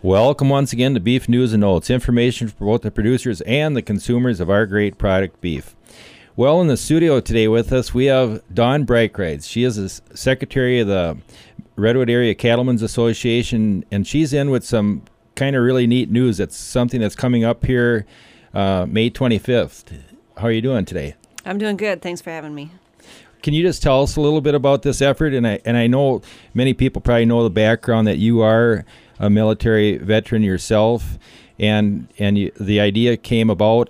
Welcome once again to Beef News and Notes, information for both the producers and the consumers of our great product, beef. Well, in the studio today with us, we have Dawn Breitkreitz. She is the secretary of the Redwood Area Cattlemen's Association, and she's in with some kind of really neat news. It's something that's coming up here May 25th. How are you doing today? I'm doing good. Thanks for having me. Can you just tell us a little bit about this effort? And I know many people probably know the background that you are a military veteran yourself, and the idea came about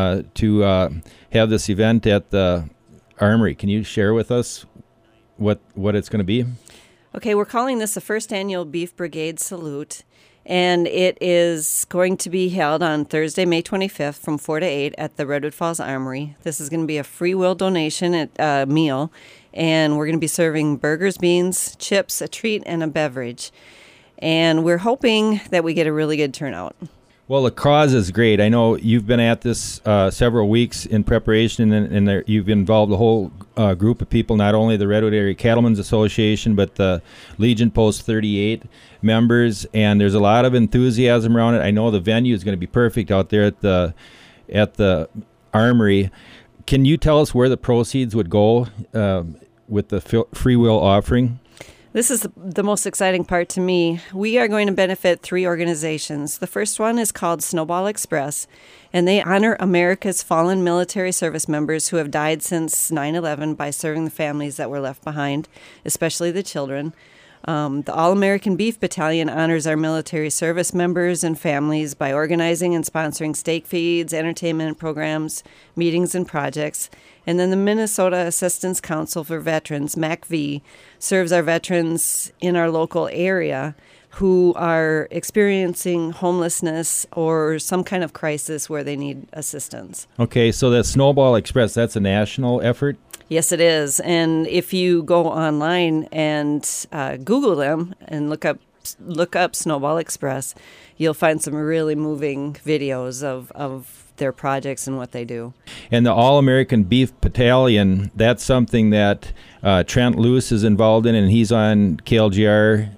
to have this event at the Armory. Can you share with us what it's going to be? Okay, we're calling this the first annual Beef Brigade Salute, and it is going to be held on Thursday, May 25th from 4 to 8 at the Redwood Falls Armory. This is going to be a free will donation meal, and we're going to be serving burgers, beans, chips, a treat, and a beverage. And we're hoping that we get a really good turnout. Well, the cause is great. I know you've been at this several weeks in preparation, and you've involved a whole group of people, not only the Redwood Area Cattlemen's Association, but the Legion Post 38 members, and there's a lot of enthusiasm around it. I know the venue is going to be perfect out there at the Armory. Can you tell us where the proceeds would go with the free will offering? This is the most exciting part to me. We are going to benefit 3 organizations. The first one is called Snowball Express, and they honor America's fallen military service members who have died since 9/11 by serving the families that were left behind, especially the children. The All-American Beef Battalion honors our military service members and families by organizing and sponsoring steak feeds, entertainment programs, meetings, and projects. And then the Minnesota Assistance Council for Veterans, MACV, serves our veterans in our local area who are experiencing homelessness or some kind of crisis where they need assistance. Okay, so that Snowball Express, that's a national effort? Yes, it is. And if you go online and Google them and look up Snowball Express, you'll find some really moving videos of their projects and what they do. And the All-American Beef Battalion, that's something that Trent Lewis is involved in, and he's on KLGR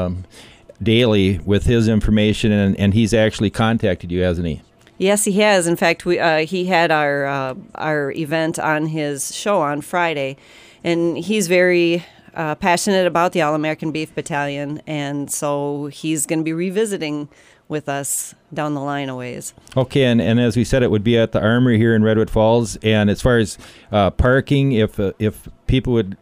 daily with his information, and he's actually contacted you, hasn't he? Yes, he has. In fact, he had our event on his show on Friday, and he's very passionate about the All-American Beef Battalion, and so he's going to be revisiting with us down the line a ways. Okay, and as we said, it would be at the Armory here in Redwood Falls. And as far as parking, if people would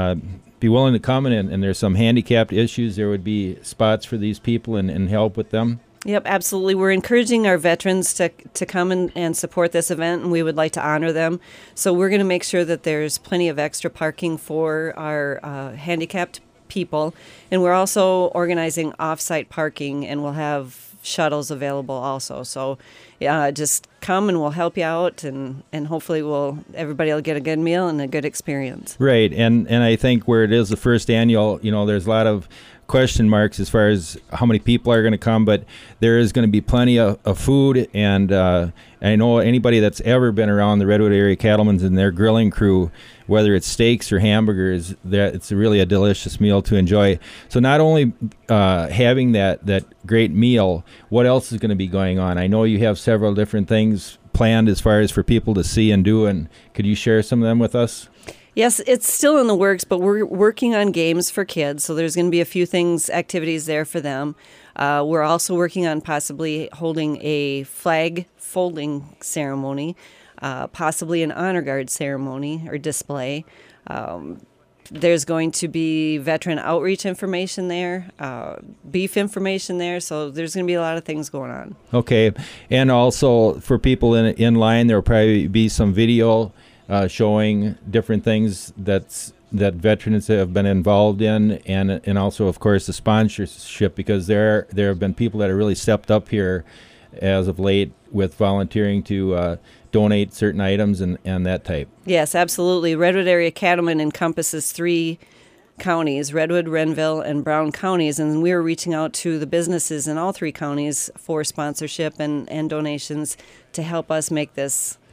be willing to come and there's some handicapped issues, there would be spots for these people and help with them. Yep, absolutely. We're encouraging our veterans to come and support this event, and we would like to honor them. So we're going to make sure that there's plenty of extra parking for our handicapped people. And we're also organizing off-site parking, and we'll have shuttles available also. So just come and we'll help you out, and hopefully everybody will get a good meal and a good experience. Right, and I think where it is the first annual, there's a lot of question marks as far as how many people are going to come, but there is going to be plenty of food, and I know anybody that's ever been around the Redwood Area Cattlemen's and their grilling crew, whether it's steaks or hamburgers, that it's really a delicious meal to enjoy. So not only having that great meal, what else is going to be going on? I know you have several different things planned as far as for people to see and do, and could you share some of them with us? Yes, it's still in the works, but we're working on games for kids, so there's going to be a few activities there for them. We're also working on possibly holding a flag folding ceremony, possibly an honor guard ceremony or display. There's going to be veteran outreach information there, beef information there, so there's going to be a lot of things going on. Okay, and also for people in line, there will probably be some video showing different things that veterans have been involved in, and also, of course, the sponsorship, because there have been people that have really stepped up here as of late with volunteering to donate certain items and that type. Yes, absolutely. Redwood Area Cattlemen encompasses 3 counties, Redwood, Renville, and Brown counties, and we are reaching out to the businesses in all 3 counties for sponsorship and donations to help us make this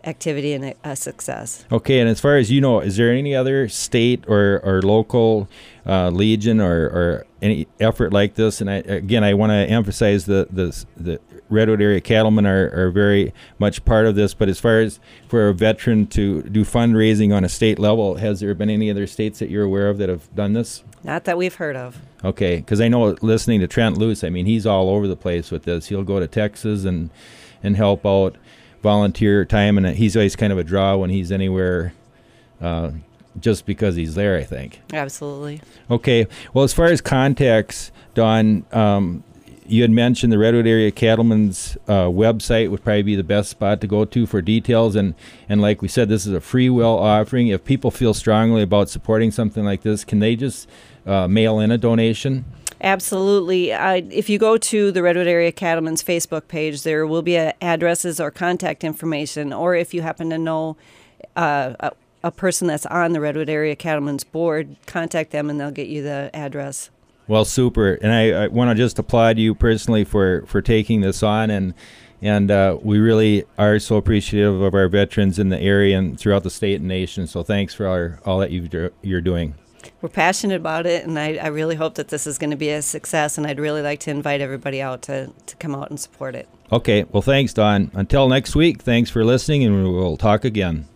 activity and a success. Okay, and as far as you know, is there any other state or local Legion or any effort like this? And I want to emphasize the Redwood area cattlemen are very much part of this. But as far as for a veteran to do fundraising on a state level, has there been any other states that you're aware of that have done this? Not that we've heard of. Okay, because I know listening to Trent Luce, I mean, he's all over the place with this. He'll go to Texas and help out, volunteer time, and he's always kind of a draw when he's anywhere just because he's there, I think. Absolutely. Okay, well, as far as contacts, Dawn, you had mentioned the Redwood Area Cattlemen's website would probably be the best spot to go to for details, and like we said, this is a free will offering. If people feel strongly about supporting something like this, can they just mail in a donation? Absolutely. If you go to the Redwood Area Cattlemen's Facebook page, there will be addresses or contact information, or if you happen to know a person that's on the Redwood Area Cattlemen's board, contact them and they'll get you the address. Well, super. And I want to just applaud you personally for taking this on, and we really are so appreciative of our veterans in the area and throughout the state and nation. So thanks for all that you're doing. We're passionate about it, and I really hope that this is going to be a success, and I'd really like to invite everybody out to come out and support it. Okay. Well, thanks, Dawn. Until next week, thanks for listening, and we'll talk again.